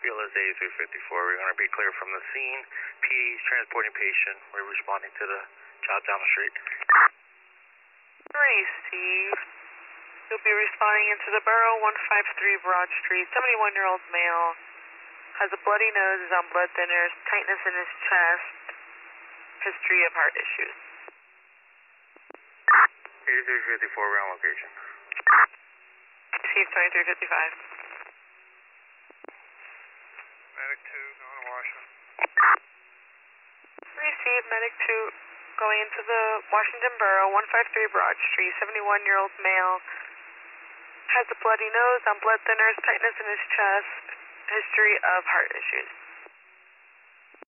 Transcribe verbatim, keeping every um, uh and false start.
B L S A three fifty-four, we're going to be clear from the scene. P A's transporting patient. We're responding to the child down the street. Receive. You'll be responding into the borough, one five three Broad Street. seventy-one-year-old male. Has a bloody nose, is on blood thinners, tightness in his chest, history of heart issues. eighty-three fifty-four, we're on location. Receive twenty-three fifty-five. Medic two, going to Washington. Receive Medic two going into the Washington Borough, one five three Broad Street. seventy-one-year-old male. Has a bloody nose, on blood thinners, tightness in his chest, history of heart issues.